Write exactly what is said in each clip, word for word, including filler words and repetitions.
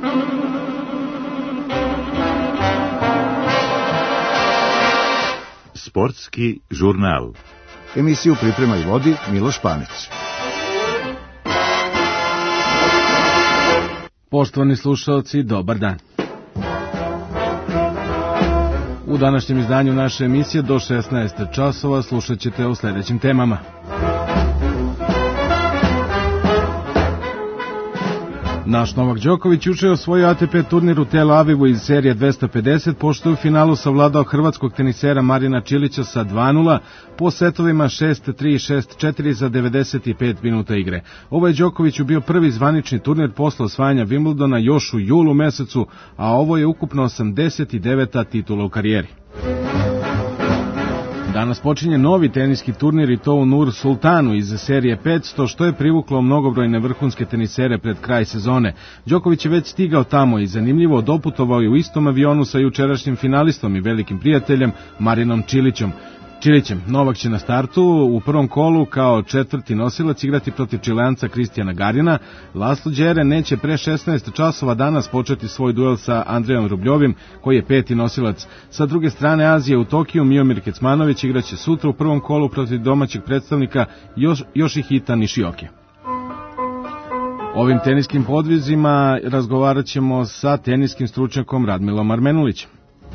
Sportski žurnal. Emisiju priprema i vodi Miloš Panić. Poštovani slušalci, dobar dan. U današnjem izdanju naše emisije do šesnaest časova slušat ćete o sljedećim temama. Naš Novak Đoković juče je osvojio A T P turnir u Tel Avivu iz serije dvesta pedeset, pošto je u finalu savladao hrvatskog tenisera Marina Čilića sa dva nula po setovima šest tri i šest četiri za devedeset pet minuta igre. Ovo je Đokoviću bio prvi zvanični turnir posle osvajanja Wimbledona još u julu mesecu, a ovo je ukupno osamdeset deveta titula u karijeri. Danas počinje novi teniski turnir i to u Nur Sultanu iz serije petsto, što je privuklo mnogobrojne vrhunske tenisere pred kraj sezone. Đoković je već stigao tamo i zanimljivo doputovao je u istom avionu sa jučerašnjim finalistom i velikim prijateljem Marinom Čilićem. Čilićem. Novak će na startu u prvom kolu kao četvrti nosilac igrati protiv Čileanca Kristijana Garina. Laslo Đere neće pre šesnaest časova danas početi svoj duel sa Andrejom Rubljovim, koji je peti nosilac. Sa druge strane Azije u Tokiju Miomir Kecmanović igraće sutra u prvom kolu protiv domaćeg predstavnika Još, Yoshihita Nishioke. Ovim teniskim podvizima razgovarat ćemo sa teniskim stručnjakom Radmilom Armenulićem.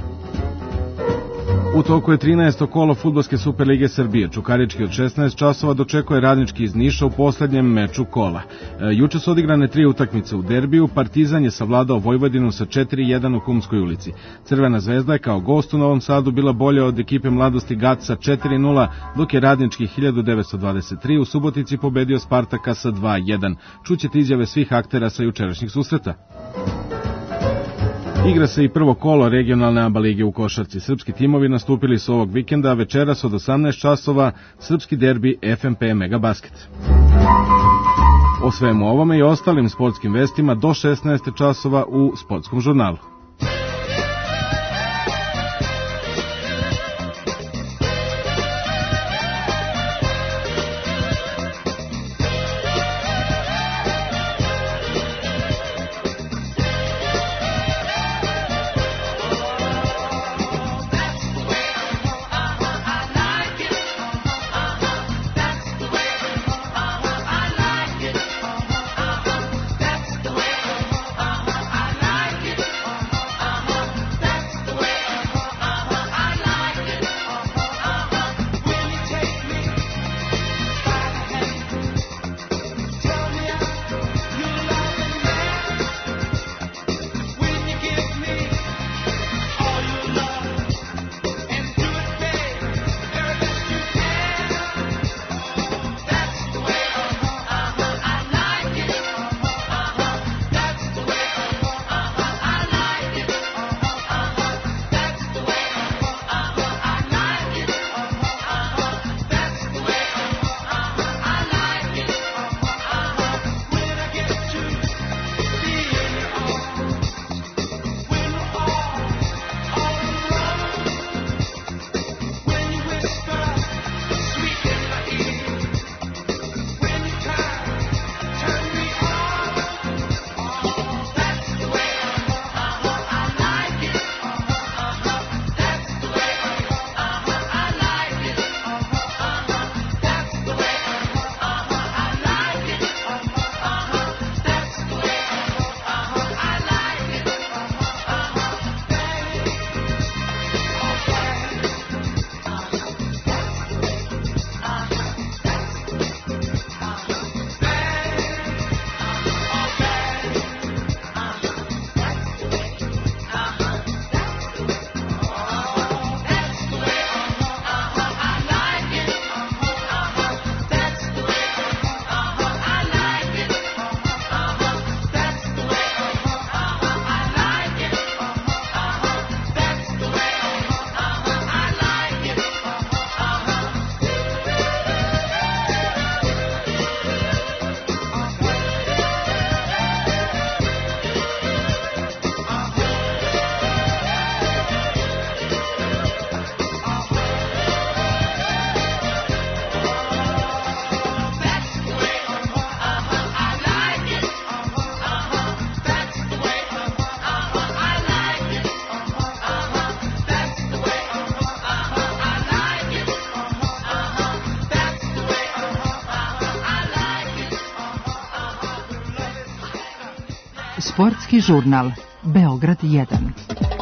U toku je trinaesto kolo Fudbalske Superlige Srbije. Čukarički od šesnaest časova dočekuje Radnički iz Niša u poslednjem meču kola. E, juče su odigrane tri utakmice u derbiju. Partizan je savladao Vojvodinu sa četiri jedan u Kumskoj ulici. Crvena zvezda je kao gost u Novom Sadu bila bolja od ekipe Mladosti Gat sa četiri nula, dok je Radnički hiljadu devetsto dvadeset tri u Subotici pobedio Spartaka sa dva jedan. Čućete izjave svih aktera sa jučerašnjih susreta. Igra se i prvo kolo regionalne A B A lige u košarci. Srpski timovi nastupili su ovog vikenda, a večeras od osamnaest časova srpski derbi F M P Megabasket. O svemu ovome i ostalim sportskim vestima do šesnaest časova u Sportskom žurnalu. Sportski žurnal Beograd jedan.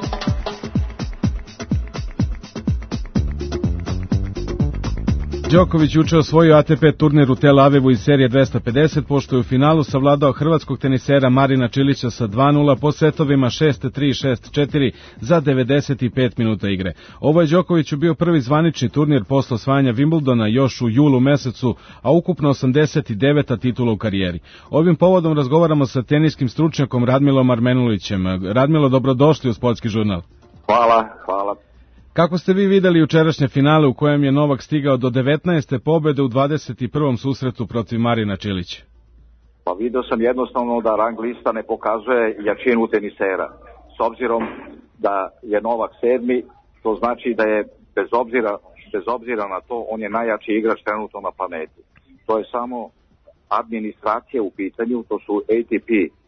Đoković juče osvojio A T P turnir u Tel Avivu iz serije dvesta pedeset, pošto je u finalu savladao hrvatskog tenisera Marina Čilića sa dva nula po setovima šest tri šest četiri za devedeset pet minuta igre. Ovo je Đokoviću bio prvi zvanični turnir posle osvajanja Wimbledona još u julu mesecu, a ukupno osamdeset deveta titula u karijeri. Ovim povodom razgovaramo sa teniskim stručnjakom Radmilom Armenulićem. Radmilo, dobrodošli u Sportski žurnal. Hvala, hvala. Kako ste vi videli jučerašnje finale u kojem je Novak stigao do devetnaeste pobede u dvadeset prvom susretu protiv Marina Čilića? Pa vidio sam jednostavno da rang lista ne pokazuje jačinu tenisera. S obzirom da je Novak sedmi, to znači da je bez obzira, bez obzira na to, on je najjači igrač trenutno na planeti. To je samo administracija u pitanju, to su A T P e,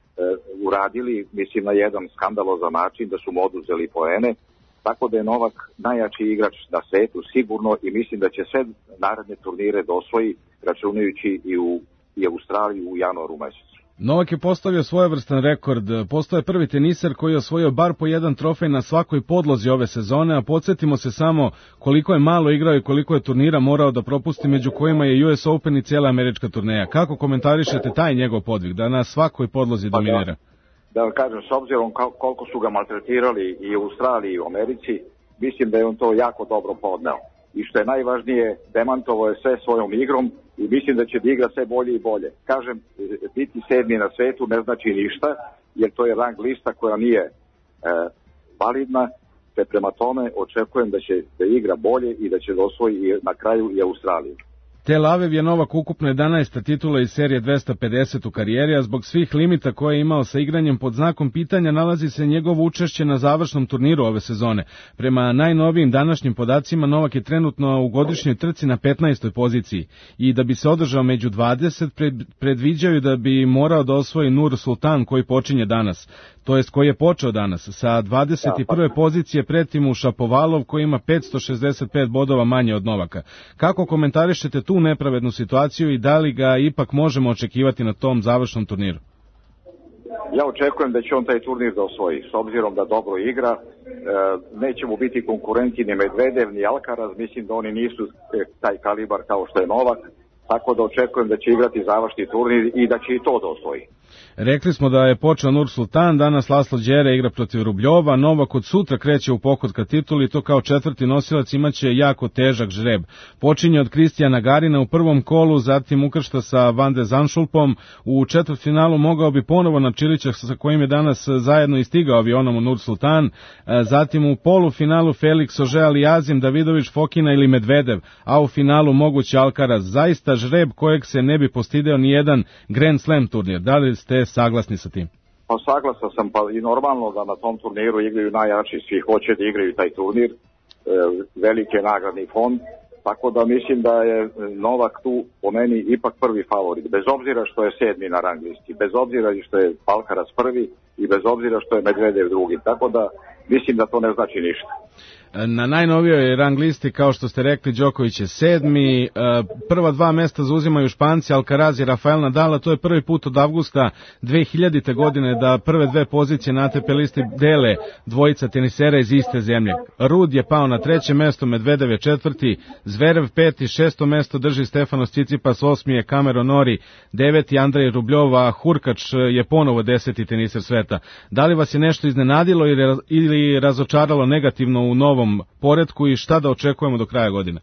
uradili, mislim na jedan skandalozan način, da su mu oduzeli poene. Tako da je Novak najjači igrač na svetu sigurno i mislim da će sve naredne turnire da osvoji, računajući i u i Australiju u januaru mesecu. Novak je postavio svojevrstan rekord. Postao je prvi teniser koji je osvojio bar po jedan trofej na svakoj podlozi ove sezone, a podsjetimo se samo koliko je malo igrao i koliko je turnira morao da propusti, među kojima je U S Open i cijela američka turneja. Kako komentarišete taj njegov podvig, da na svakoj podlozi pa dominira? Da. Da vam kažem, s obzirom koliko su ga maltretirali i u Australiji i u Americi, mislim da je on to jako dobro podneo. I što je najvažnije, demantovao je sve svojom igrom i mislim da će da igra sve bolje i bolje. Kažem, biti sedmi na svetu ne znači ništa, jer to je rang lista koja nije e, validna, te prema tome očekujem da će da igra bolje i da će da osvoji i na kraju i Australiju. Tel Aviv je Novak ukupno jedanaesta titula iz serije dvesta pedeset u karijeri, a zbog svih limita koje je imao sa igranjem pod znakom pitanja nalazi se njegovo učešće na završnom turniru ove sezone. Prema najnovijim današnjim podacima, Novak je trenutno u godišnjoj trci na petnaestoj poziciji i da bi se održao među dvadeset, predviđaju da bi morao da osvoji Nur Sultan koji počinje danas, to jest koji je počeo danas. Sa dvadeset prve pozicije preti mu Šapovalov koji ima petsto šezdeset pet bodova manje od Novaka. Kako komentarišete tu nepravednu situaciju i da li ga ipak možemo očekivati na tom završnom turniru? Ja očekujem da će on taj turnir da osvoji, s obzirom da dobro igra, e, neće mu biti konkurenti ni Medvedev ni Alcaraz, mislim da oni nisu taj kalibar kao što je Novak, tako da očekujem da će igrati završni turnir i da će i to da osvoji. Rekli smo da je počeo Nur Sultan, danas Laslo Đere igra protiv Rubljova, Novak od sutra kreće u pohod ka tituli i to kao četvrti nosilac imaće jako težak žreb. Počinje od Kristijana Garina u prvom kolu, zatim ukršta sa Van de Zandschulpom, u četvrtfinalu mogao bi ponovo na Čilića sa kojim je danas zajedno i stigao avionom u Nur Sultan, zatim u polufinalu Felix Auger-Aliassime, Davidović, Fokina ili Medvedev, a u finalu mogući Alcaraz. Zaista žreb kojeg se ne bi postideo ni jedan Grand Slam turnir. Da li ste saglasni sa tim? Pa saglasan sam, pa i normalno da na tom turniru igraju najjači, svi hoće da igraju taj turnir, e, veliki je nagradni fond, tako da mislim da je Novak tu po meni ipak prvi favorit, bez obzira što je sedmi na rang listi, bez obzira što je Alcaraz prvi i bez obzira što je Medvedev drugi, tako da mislim da to ne znači ništa. Na najnovijoj rang listi, kao što ste rekli, Đoković je sedmi, prva dva mesta zauzimaju Španci, Alcaraz i Rafael Nadal, to je prvi put od avgusta dve hiljadite. godine da prve dve pozicije na A T P listi dele dvojica tenisera iz iste zemlje. Rud je pao na treće mesto, Medvedev je četvrti, Zverev peti, šesto mesto drži Stefanos Tsitsipas, osmi je Cameron Norrie, deveti Andrej Rubljov, a Hurkač je ponovo deseti teniser sveta. Da li vas je nešto iznenadilo ili razočaralo negativno u novom poretku i šta da očekujemo do kraja godine?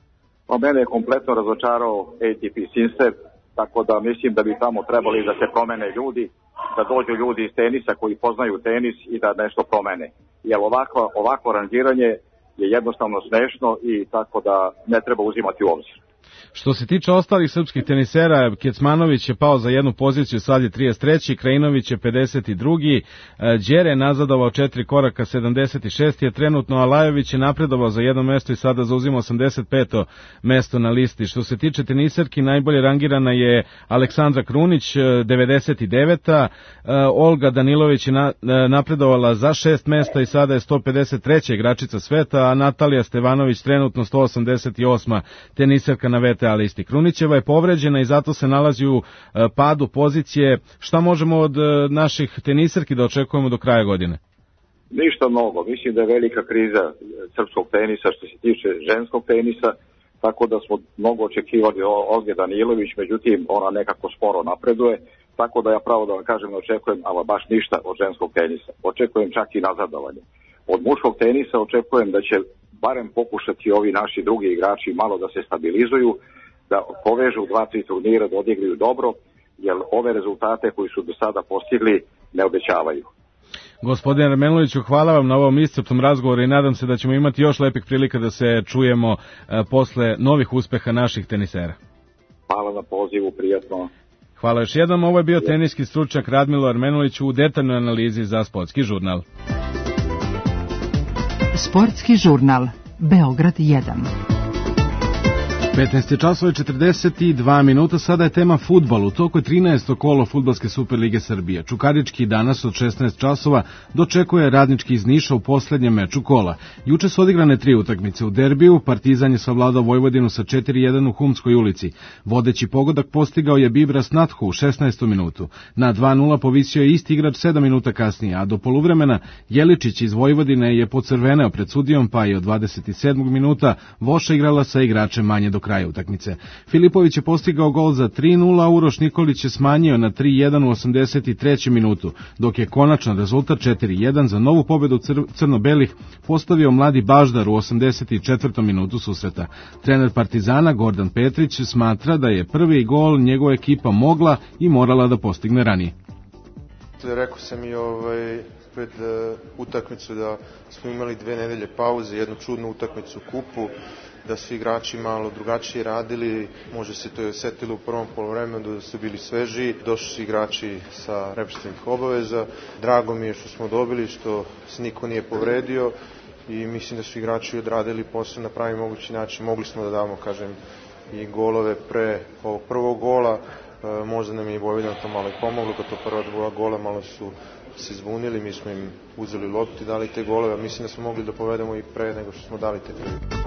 Pa mene je kompletno razočarao A T P Sinsted, tako da mislim da bi tamo trebali da se promene ljudi, da dođu ljudi iz tenisa koji poznaju tenis i da nešto promene. Jer ovako, ovako rangiranje je jednostavno smešno i tako da ne treba uzimati u obzir. Što se tiče ostalih srpskih tenisera, Kecmanović je pao za jednu poziciju, sad je trideset treći, Krajinović je pedeset drugi, Đere je nazadovao četiri koraka, sedamdeset šesti je trenutno, a Lajović je napredovao za jedno mesto i sada zauzima osamdeset peto mesto na listi. Što se tiče teniserki, najbolje rangirana je Aleksandra Krunić, devedeset deveta, Olga Danilović je napredovala za šest mesta i sada je sto pedeset treća igračica sveta, a Natalija Stevanović trenutno sto osamdeset osma teniserka na V T A listi. Krunićeva je povređena i zato se nalazi u padu pozicije. Šta možemo od naših tenisarki da očekujemo do kraja godine? Ništa mnogo. Mislim da je velika kriza srpskog tenisa što se tiče ženskog tenisa, tako da smo mnogo očekivali Olge Danilović, međutim ona nekako sporo napreduje, tako da ja pravo da vam kažem ne očekujem ali baš ništa od ženskog tenisa. Očekujem čak i nazadovanje. Od muškog tenisa očekujem da će barem pokušati ovi naši drugi igrači malo da se stabilizuju, da povežu dva, tri turnira, da odigraju dobro, jer ove rezultate koji su do sada postigli ne obećavaju. Gospodine Ermeloviću, hvala vam na ovom iscrpnom razgovoru i nadam se da ćemo imati još lepih prilika da se čujemo e, posle novih uspeha naših tenisera. Hvala na pozivu, prijatno. Hvala još jednom, ovo je bio teniski stručnjak Radmilo Ermelović u detaljnoj analizi za Sportski žurnal. Sportski žurnal, Beograd jedan. petnaest časova i četrdeset dva minuta, sada je tema fudbal. U toku je trinaesto kolo Fudbalske Superlige Srbije. Čukarički danas od šesnaest časova dočekuje Radnički iz Niša u poslednjem meču kola. Juče su odigrane tri utakmice. U derbiju Partizan je savladao Vojvodinu sa četiri jedan u Humskoj ulici. Vodeći pogodak postigao je Bibras Nathu u šesnaestom minutu. Na dva nula povisio je isti igrač sedam minuta kasnije, a do poluvremena Jeličić iz Vojvodine je pocrveneo pred sudijom, pa je od dvadeset sedmog minuta Voša igrala sa igračem manje do kraja utakmice. Filipović je postigao gol za tri nula, a Uroš Nikolić je smanjio na tri jedan u osamdeset trećem minutu, dok je konačan rezultat četiri jedan za novu pobedu cr- crno-belih postavio mladi Baždar u osamdeset četvrtom minutu susreta. Trener Partizana Gordan Petrić smatra da je prvi gol njegova ekipa mogla i morala da postigne ranije. Rekao sam i ovaj, pred uh, utakmicu da smo imali dve nedelje pauze, jednu čudnu utakmicu u kupu, da su igrači malo drugačije radili, može se to je osetilo u prvom poluvremenu da su bili sveži, došli su igrači sa reprezentativnih obaveza, drago mi je što smo dobili, što se niko nije povredio i mislim da su igrači odradili posao na pravi mogući način, mogli smo da damo, kažem, i golove pre ovog prvog gola, e, možda nam je i Vojvodina to malo i pomoglo, kad to prva dva gola malo su se zvunili, mi smo im uzeli loptu i dali te golove, a mislim da smo mogli da povedemo i pre nego što smo dali te tri.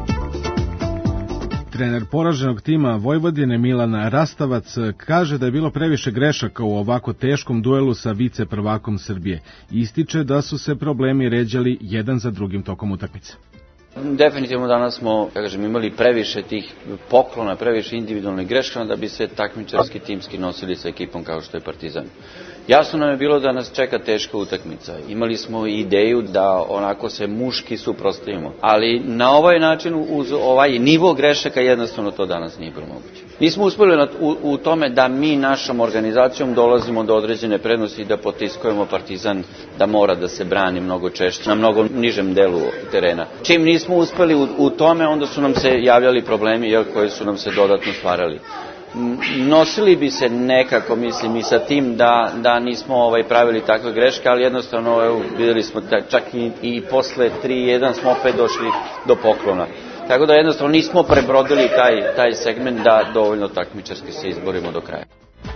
Trener poraženog tima Vojvodine Milan Rastavac kaže da je bilo previše grešaka u ovako teškom duelu sa viceprvakom Srbije. Ističe da su se problemi ređali jedan za drugim tokom utakmice. Definitivno danas smo, kažem, imali previše tih poklona, previše individualnih grešaka da bi se takmičarski timski nosili sa ekipom kao što je Partizan. Jasno nam je bilo da nas čeka teška utakmica. Imali smo ideju da onako se muški suprotstavimo, ali na ovaj način uz ovaj nivo grešaka jednostavno to danas nije bilo moguće. Nismo uspeli na, u, u tome da mi našom organizacijom dolazimo do određene prednosti i da potiskujemo Partizan da mora da se brani mnogo češće na mnogo nižem delu terena. Čim nismo uspeli u, u tome, onda su nam se javljali problemi jel, koji su nam se dodatno stvarali. Nosili bi se nekako, mislim, i sa tim da, da nismo ovaj, pravili takve greške, ali jednostavno evo, videli smo da čak i, i posle tri jedan smo opet došli do poklona. Tako da jednostavno nismo prebrodili taj, taj segment da dovoljno takmičarski se izborimo do kraja.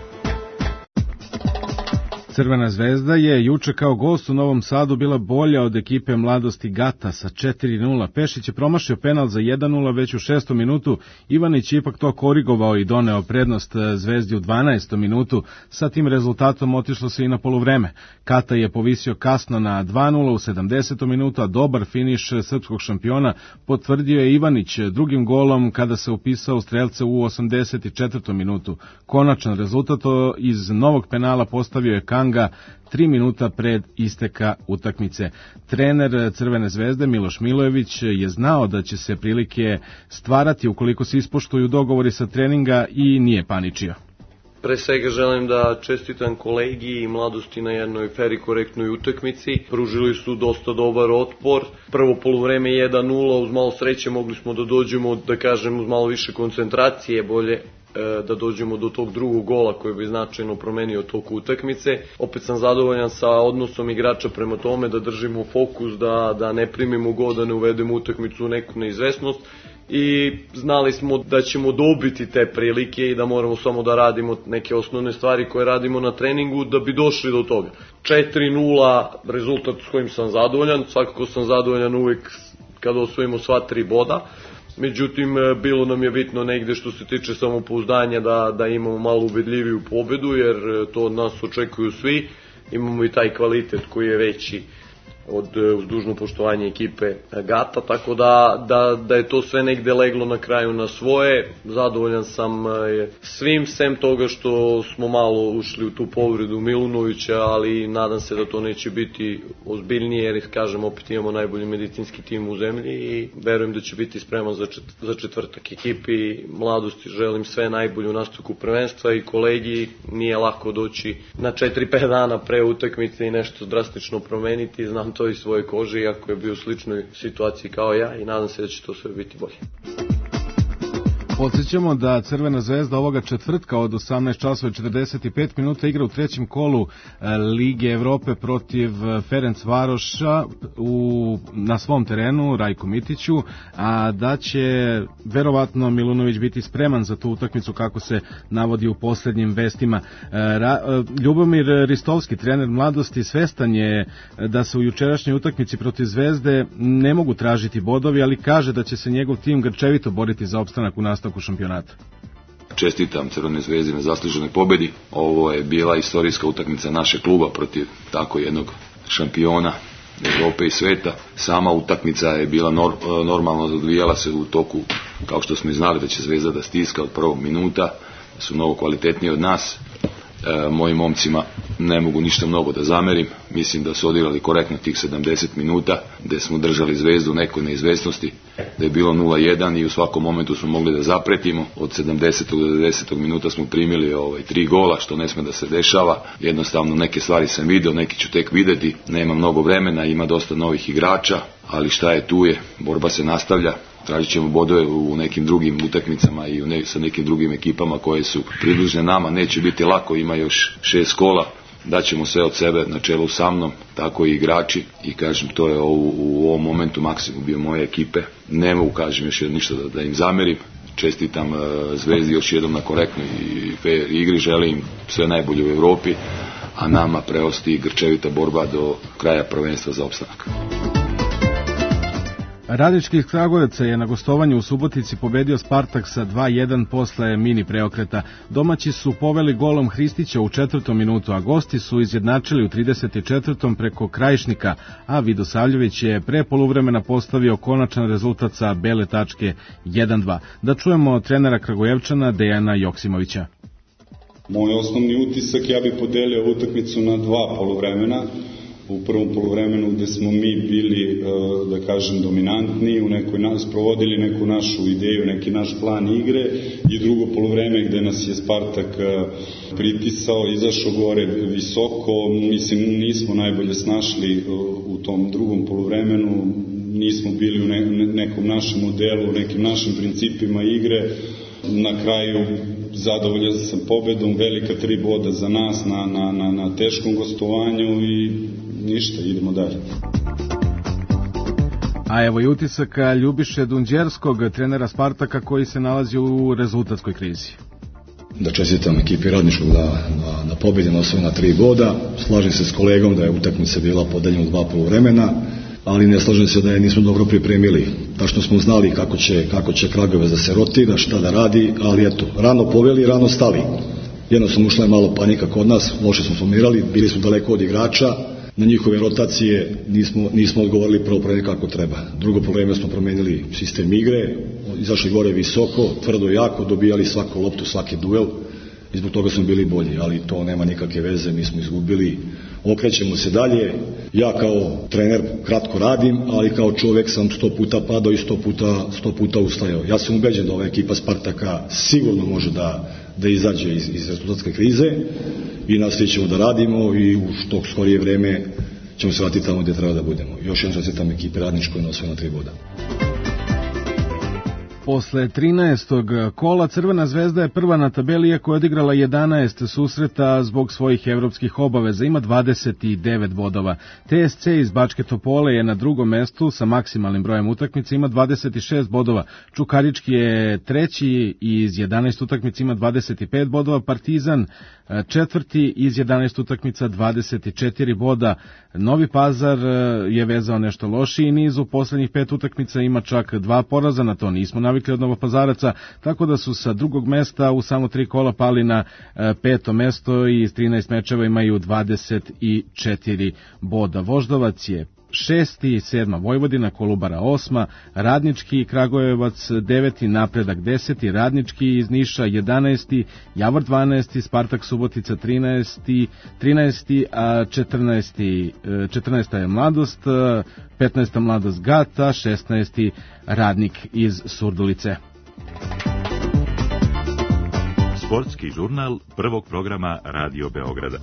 Crvena zvezda je juče kao gost u Novom Sadu bila bolja od ekipe Mladosti Gata sa četiri nula. Pešić je promašio penal za jedan nula već u šestom minutu. Ivanić je ipak to korigovao i doneo prednost Zvezdi u dvanaestom minutu. Sa tim rezultatom otišlo se i na poluvreme. Kata je povisio kasno na dva nula u sedamdesetom minutu, a dobar finiš srpskog šampiona potvrdio je Ivanić drugim golom kada se upisao u strelce u osamdeset četvrtom minutu. Konačan rezultat iz novog penala postavio je Kanga tri minuta pred isteka utakmice. Trener Crvene zvezde Miloš Milojević je znao da će se prilike stvarati ukoliko se ispoštuju dogovori sa treninga i nije paničio. Pre svega želim da čestitam kolegi i Mladosti na jednoj fer i korektnoj utakmici. Pružili su dosta dobar otpor. Prvo poluvreme jedan nula, uz malo sreće mogli smo da dođemo, da kažem, uz malo više koncentracije, bolje da dođemo do tog drugog gola koji bi značajno promenio tok utakmice. Opet sam zadovoljan sa odnosom igrača prema tome da držimo fokus, da, da ne primimo gol, da ne uvedemo utakmicu u neku neizvesnost i znali smo da ćemo dobiti te prilike i da moramo samo da radimo neke osnovne stvari koje radimo na treningu da bi došli do toga. četiri nula rezultat s kojim sam zadovoljan, svakako sam zadovoljan uvek kada osvojimo sva tri boda. međutim bilo nam je bitno negde što se tiče samopouzdanja da, da imamo malo ubedljiviju pobedu, jer to od nas očekuju svi, imamo i taj kvalitet koji je veći od uz dužno poštovanje ekipe Gata, tako da, da, da je to sve negde leglo na kraju na svoje. Zadovoljan sam svim, sem toga što smo malo ušli u tu povredu Milunovića, ali nadam se da to neće biti ozbiljnije, jer kažem, opet imamo najbolji medicinski tim u zemlji i verujem da će biti spreman za, čet, za četvrtak. Ekipi Mladosti želim sve najbolje u nastavku prvenstva i kolegi, nije lako doći na četiri pet dana pre utakmice i nešto drastično promeniti, znam to iz svoje kože, iako je bio u sličnoj situaciji kao ja i nadam se da će to sve biti bolje. Podsjećamo da Crvena zvezda ovoga četvrtka od osamnaest časova i četrdeset pet minuta igra u trećem kolu Lige Evrope protiv Ferencvaroša u, na svom terenu, Rajko Mitiću, a da će verovatno Milunović biti spreman za tu utakmicu kako se navodi u poslednjim vestima. Ra, Ljubomir Ristovski, trener Mladosti, svestan je da se u jučerašnjoj utakmici protiv Zvezde ne mogu tražiti bodovi, ali kaže da će se njegov tim grčevito boriti za opstanak u nastavku u šampionatu. Čestitam Crvenoj zvezdi na zasluženoj pobedi. Ovo je bila istorijska utakmica našeg kluba protiv tako jednog šampiona Evrope i sveta. Sama utakmica je bila nor, normalno odvijala se u toku, kao što smo i znali da će Zvezda da stiska od prvog minuta, da su mnogo kvalitetniji od nas. E, mojim momcima ne mogu ništa mnogo da zamerim, mislim da su odigrali korektno tih sedamdeset minuta, gde smo držali Zvezdu u nekoj neizvesnosti, da je bilo nula jedan i u svakom momentu smo mogli da zapretimo. Od sedamdesetog do devedesetog minuta smo primili ovaj, tri gola, što ne sme da se dešava. Jednostavno neke stvari sam video, neke ću tek videti, nema mnogo vremena, ima dosta novih igrača, ali šta je tu je, borba se nastavlja. Tražit ćemo bodove u nekim drugim utakmicama i u ne, sa nekim drugim ekipama koje su približne nama. Neće biti lako, ima još šest kola. Daćemo sve od sebe na čelu sa mnom, tako i igrači. I kažem, to je u, u ovom momentu maksimum bio moje ekipe. Ne mogu, kažem, još ništa da, da im zamerim. Čestitam uh, Zvezdi još jednom na korektnoj i fair igri. Želim sve najbolje u Evropi, a nama preosti grčevita borba do kraja prvenstva za opstanak. Radnički iz Kragujevca je na gostovanju u Subotici pobedio Spartak sa dva jedan posle mini preokreta. Domaći su poveli golom Hristića u četvrtom minutu, a gosti su izjednačili u trideset četvrtom preko Krajišnika, a Vido Savljević je pre poluvremena postavio konačan rezultat sa bele tačke jedan dva. Da čujemo trenera Kragujevčana Dejana Joksimovića. Moj osnovni utisak, ja bih podelio utakmicu na dva poluvremena. U prvom poluvremenu gde smo mi bili, da kažem, dominantni, u nekoj nas provodili neku našu ideju, neki naš plan igre, i drugo poluvreme gde nas je Spartak pritisao, izašao gore visoko. Mislim, nismo najbolje snašli u tom drugom poluvremenu, nismo bili u nekom našem modelu, u nekim našim principima igre. Na kraju zadovoljan sam pobedom, velika tri boda za nas na, na, na, na teškom gostovanju i ništa, idemo dalje. A evo i utisaka Ljubiše Dunđerskog, trenera Spartaka, koji se nalazi u rezultatskoj krizi. Da čestitam ekipi Radničkog da, na, na pobjedi na osvojena tri boda. Slažem se s kolegom da je utakmica bila podeljena u dva poluvremena, ali ne slažem se da je nismo dobro pripremili. Tačno smo znali kako će, kako će Kragujevac da se rotira, šta da radi, ali eto, rano poveli, rano stali. Jednostavno ušla je malo panika kod nas, loše smo formirali, bili smo daleko od igrača, na njihove rotacije nismo, nismo odgovorili prvo prvo kako treba. Drugo probleme smo promenili sistem igre, izašli gore visoko, tvrdo jako, dobijali svaku loptu, svaki duel, i zbog toga smo bili bolji, ali to nema nikakve veze, mi smo izgubili, okrećemo se dalje. Ja kao trener kratko radim, ali kao čovjek sam sto puta padao i sto puta, sto puta ustajao. Ja sam ubeđen da ova ekipa Spartaka sigurno može da, da izađe iz, iz rezultatske krize i nastavit ćemo da radimo i u što skorije vreme ćemo se vratiti tamo gdje treba da budemo. Još jednom čestitam ekipi Radničkoj na osvojena tri boda. Posle trinaestog kola Crvena zvezda je prva na tabeli, iako je odigrala jedanaest susreta zbog svojih evropskih obaveza, ima dvadeset devet bodova. T S C iz Bačke Topole je na drugom mestu sa maksimalnim brojem utakmica, ima dvadeset šest bodova. Čukarički je treći iz jedanaest utakmica, ima dvadeset pet bodova. Partizan četvrti iz jedanaest utakmica, dvadeset četiri boda. Novi Pazar je vezao nešto lošiji niz, u poslednjih pet utakmica ima čak dva poraza, na to nismo navikli od Novopazaraca, tako da su sa drugog mesta u samo tri kola pali na peto mesto i iz trinaest mečeva imaju dvadeset četiri boda. Voždovac je šesti, sedma Vojvodina, Kolubara osma, Radnički, Kragujevac deveti, Napredak deseti, Radnički iz Niša jedanaesti, Javor dvanaesti, Spartak Subotica trinaesti, trinaesti, a četrnaesti, četrnaesta je Mladost, petnaesta Mladost Gata, šesnaesti Radnik iz Surdulice. Sportski žurnal prvog programa Radio Beograda.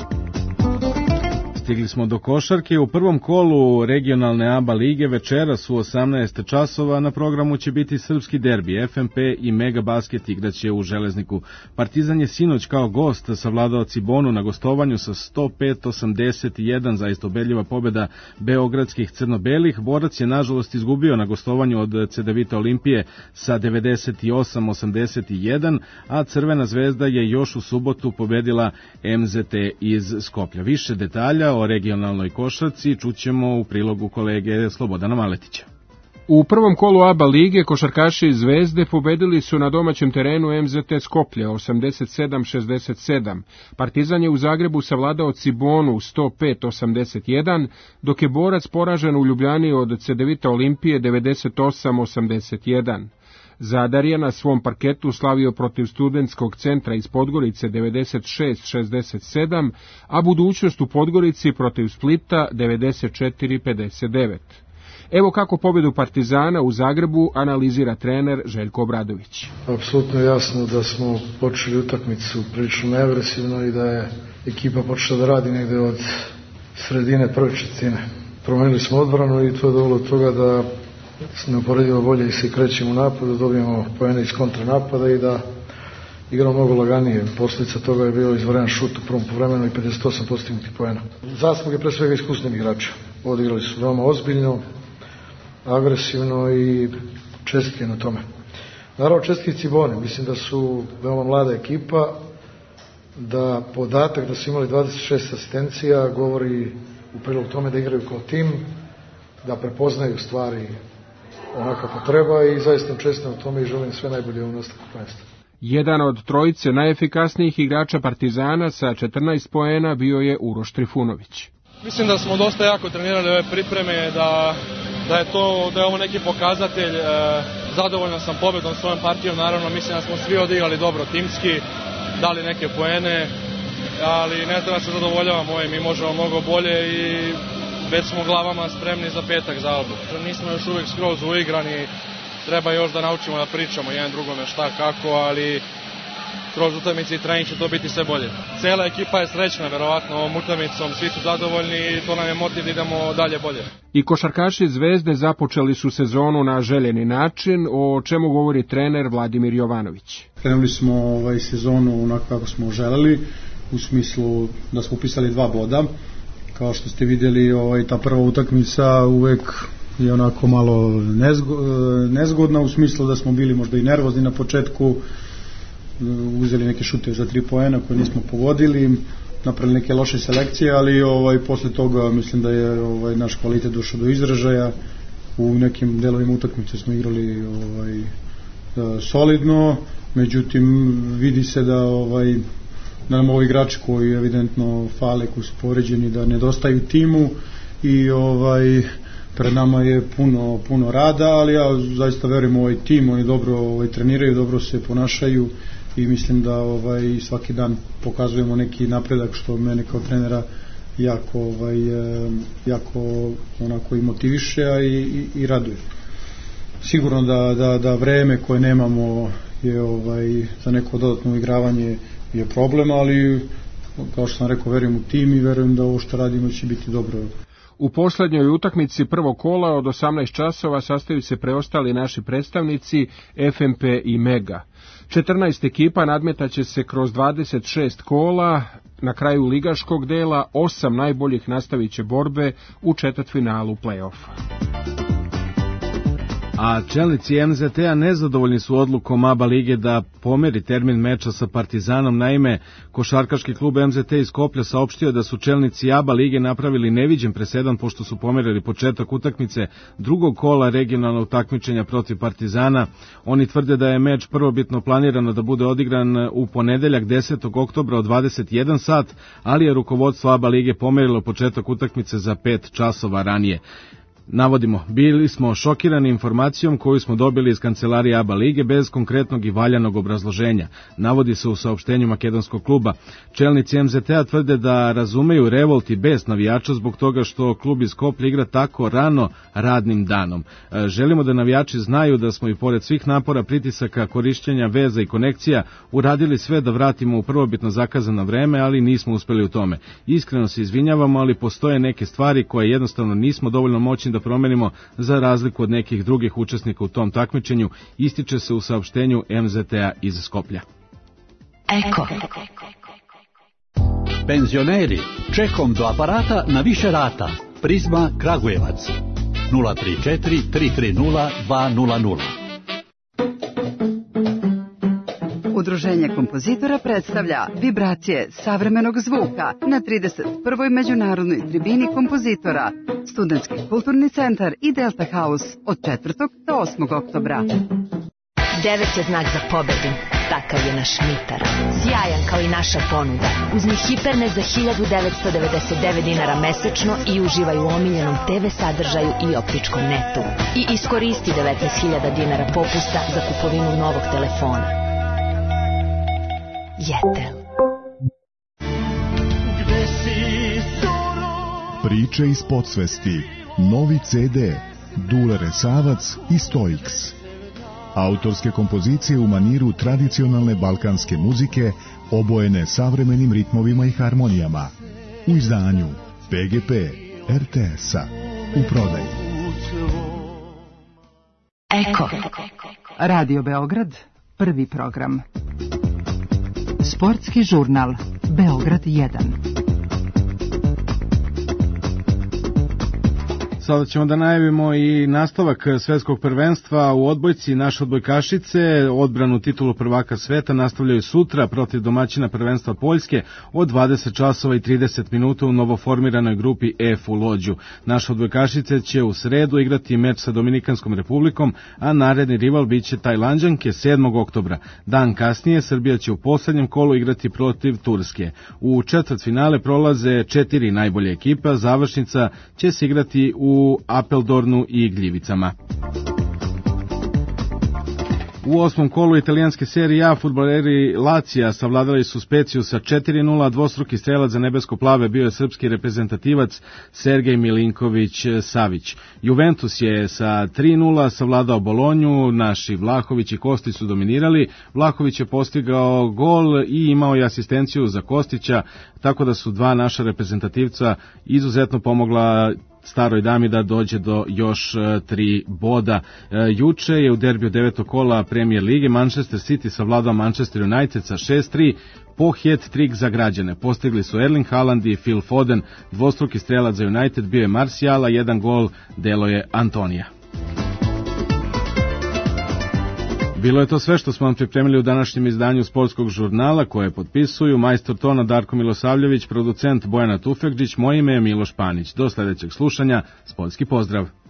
Stigli smo do košarke. U prvom kolu regionalne A B A lige večeras u osamnaest časova na programu će biti srpski derbi. F M P i Mega Basket igraće u Železniku. Partizan je sinoć kao gost savladao Cibonu na gostovanju sa sto pet osamdeset jedan, zaista ubedljiva pobeda beogradskih crno-belih. Borac je nažalost izgubio na gostovanju od Cedevita Olimpije sa devedeset osam osamdeset jedan, a Crvena zvezda je još u subotu pobedila M Z T iz Skoplja. Više detalja o regionalnoj košarci čućemo u prilogu kolege Slobodana Maletića. U prvom kolu A B A lige košarkaši Zvezde pobedili su na domaćem terenu M Z T Skoplje osamdeset sedam šezdeset sedam. Partizan je u Zagrebu savladao Cibonu sto pet osamdeset jedan, dok je Borac poražen u Ljubljani od Cedevita Olimpije devedeset osam osamdeset jedan. Zadar je na svom parketu slavio protiv Studentskog centra iz Podgorice devedeset šest šezdeset sedam, a Budućnost u Podgorici protiv Splita devedeset četiri pedeset devet. Evo kako pobjedu Partizana u Zagrebu analizira trener Željko Obradović. Apsolutno jasno da smo počeli utakmicu prilično neagresivno i da je ekipa počela da radi negde od sredine prve četvrtine. Promenili smo odbranu i to je dovelo do toga da neuporedivo bolje i se krećemo u napadu, dobijemo poene iz kontranapada i da igramo mnogo laganije. Posljedica toga je bio izvaran šut u prvom povremenu i pedeset osam postignutih poena. Zaslug je pre svega iskusnih igrača. Odigrali su veoma ozbiljno, agresivno i čestitke na tome. Naravno čestitke Cibone, mislim da su veoma mlada ekipa, da podatak da su imali dvadeset šest asistencija govori u prilog tome da igraju kao tim, da prepoznaju stvari onako kako treba i zaista im čestitam na tome i želim sve najbolje u nastavku prvenstva. Jedan od trojice najefikasnijih igrača Partizana sa četrnaest poena bio je Uroš Trifunović. Mislim da smo dosta jako trenirali ove pripreme, da, da, je, to, da je ovo neki pokazatelj. E, zadovoljan sam pobedom svojom partijom, naravno mislim da smo svi odigrali dobro timski, dali neke poene, ali ne znam da se zadovoljavamo ovim, mi možemo mnogo bolje i već smo glavama spremni za petak za Albu. Nismo još uvijek skroz uigrani, treba još da naučimo da pričamo jedan drugome šta kako, ali kroz utakmice i trening će to biti sve bolje. Cela ekipa je srećna, verovatno, ovom utakmicom, svi su zadovoljni i to nam je motiv da idemo dalje bolje. I košarkaši Zvezde započeli su sezonu na željeni način, o čemu govori trener Vladimir Jovanović. Krenuli smo ovaj sezonu onako kako smo želeli, u smislu da smo upisali dva boda. Kao što ste vidjeli, ovaj, ta prva utakmica uvek je onako malo nezgo, nezgodna u smislu da smo bili možda i nervozni na početku, uzeli neke šute za tri poena koje nismo pogodili, napravili neke loše selekcije, ali ovaj, posle toga mislim da je ovaj, naš kvalitet došao do izražaja. U nekim delovima utakmice smo igrali ovaj, solidno, međutim vidi se da ovaj, da nam ovi igrači koji evidentno fale, koji su povređeni, da nedostaju timu i ovaj pred nama je puno, puno rada, ali ja zaista verujem u ovaj tim, oni dobro ovaj, treniraju, dobro se ponašaju i mislim da ovaj, svaki dan pokazujemo neki napredak što mene kao trenera jako, ovaj, jako onako i motiviše i, i, i raduje. Sigurno da, da, da vreme koje nemamo je ovaj, za neko dodatno igravanje je problem, ali kao što sam rekao, verujem u tim i verujem da ovo što radimo će biti dobro. U poslednjoj utakmici prvog kola od osamnaest časova sastaju se preostali naši predstavnici F M P i Mega. četrnaest ekipa nadmetaće se kroz dvadeset šest kola, na kraju ligaškog dela osam najboljih nastavit će borbe u četvrtfinalu play-offa. A čelnici M Z T-a nezadovoljni su odlukom A B A lige da pomeri termin meča sa Partizanom. Naime, košarkaški klub M Z T iz Skoplja saopštio da su čelnici A B A lige napravili neviđen presedan pošto su pomerili početak utakmice drugog kola regionalnog takmičenja protiv Partizana. Oni tvrde da je meč prvobitno planirano da bude odigran u ponedeljak desetog oktobra od dvadeset jedan sat, ali je rukovodstvo A B A lige pomerilo početak utakmice za pet časova ranije. Navodimo, bili smo šokirani informacijom koju smo dobili iz kancelarije A B A lige bez konkretnog i valjanog obrazloženja, navodi se u saopštenju makedonskog kluba. Čelnici M Z T-a tvrde da razumeju revolt i bes navijača zbog toga što klub iz Skoplja igra tako rano radnim danom. Želimo da navijači znaju da smo i pored svih napora, pritisaka, korišćenja veza i konekcija uradili sve da vratimo u prvobitno zakazano vreme, ali nismo uspeli u tome. Iskreno se izvinjavamo, ali postoje neke stvari koje jednostavno nismo dovoljno moćni da promenimo za razliku od nekih drugih učesnika u tom takmičenju, ističe se u saopštenju M Z T-a iz Skoplja. Eko. Penzioneri, čekom do aparata na više rata. Prizma Kragujevac. nula tri četiri tri tri nula dva nula nula. Udruženje kompozitora predstavlja vibracije savremenog zvuka na trideset prvoj međunarodnoj tribini kompozitora, Studentski kulturni centar i Delta House od četvrtog do osmog oktobra. Devet je znak za pobedu, takav je naš Mitar. Sjajan kao i naša ponuda. Uzmi Hipernet za hiljadu devetsto devedeset devet dinara mesečno i uživaj u omiljenom te ve sadržaju i optičkom netu. I iskoristi devetnaest hiljada dinara popusta za kupovinu novog telefona. Jetel. Priče iz podsvesti. Novi ce de. Dule Resavac i Stoiks. Autorske kompozicije u maniru tradicionalne balkanske muzike obojene savremenim ritmovima i harmonijama. U izdanju P G P R T S-a. U prodaji. Eko. Radio Beograd, prvi program. Sportski žurnal Beograd jedan. Sada ćemo da najavimo i nastavak svetskog prvenstva u odbojci. Naše odbojkašice odbranu titulu prvaka sveta nastavljaju sutra protiv domaćina prvenstva Poljske od dvadeset časova i trideset minuta u novoformiranoj grupi F u Lođu. Naše odbojkašice će u sredu igrati meč sa Dominikanskom republikom, a naredni rival biće Tajlanđanke sedmog oktobra. Dan kasnije Srbija će u poslednjem kolu igrati protiv Turske. U četvrtfinale prolaze četiri najbolje ekipe, a završnica će se igrati u u Apeldornu i Gljivicama. U osmom kolu italijanske serije A fudbaleri Lacija savladali su Speciju sa četiri nula, dvostruki strelac za nebesko-plave bio je srpski reprezentativac Sergej Milinković Savić. Juventus je sa tri nula savladao Bolonju, naši Vlahović i Kostić su dominirali. Vlahović je postigao gol i imao je asistenciju za Kostića, tako da su dva naša reprezentativca izuzetno pomogla staroj dami da dođe do još tri boda. Juče je u derbiju devetog kola Premier lige Manchester City savladao Manchester United sa šest tri po hat-trick za građane. Postigli su Erling Haaland i Phil Foden, dvostruki strelac za United bio je Martial, a jedan gol delo je Antonija. Bilo je to sve što smo vam pripremili u današnjem izdanju sportskog žurnala, koje potpisuju majstor tona Darko Milosavljević, producent Bojana Tufekđić, moje ime je Miloš Panić. Do sledećeg slušanja, sportski pozdrav!